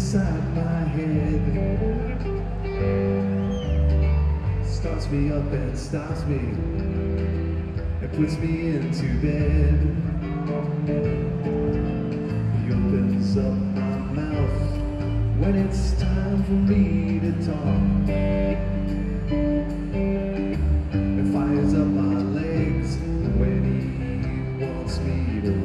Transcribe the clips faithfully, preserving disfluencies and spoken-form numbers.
inside my head. Starts me up and stops me and puts me into bed. He opens up my mouth when it's time for me to talk, and fires up my legs when he wants me to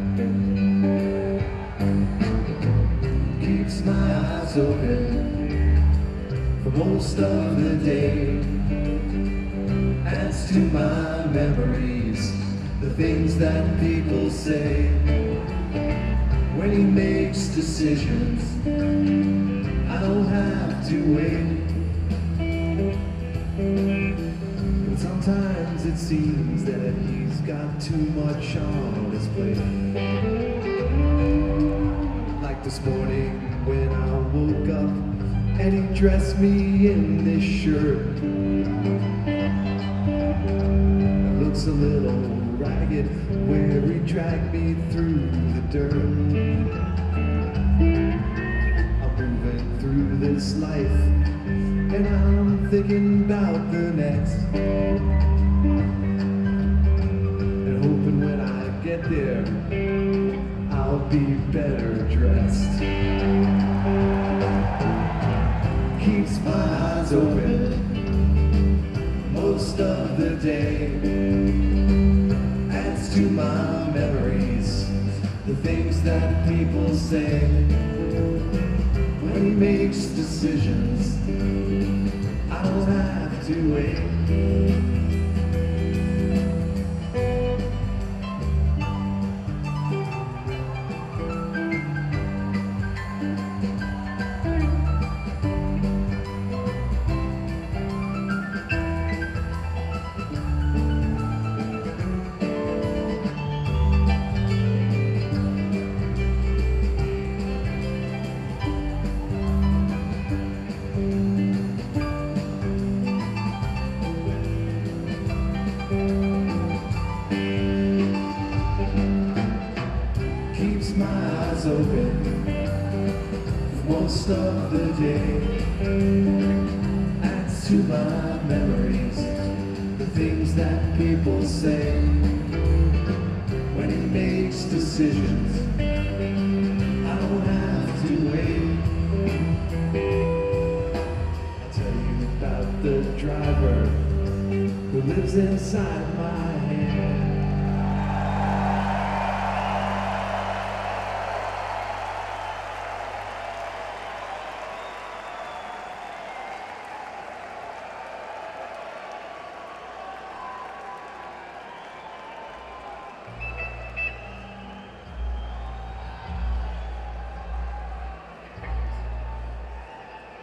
walk. Keeps my eyes open for most of the day, adds to my memories the things that people say. When he makes decisions, I don't have to wait. But sometimes it seems that he's got too much on his plate. Like this morning when I woke up and he dressed me in this shirt. It looks a little ragged where he dragged me through the dirt. I'm moving through this life and I'm thinking about the next, and hoping when I get there I'll be better dressed. Keeps my eyes open most of the day, adds to my memories the things that people say. When he makes decisions, I don't have to wait. Keeps my eyes open for most of the day, adds to my memories the things that people say. When he makes decisions, I don't have to wait. I'll tell you about the driver who lives inside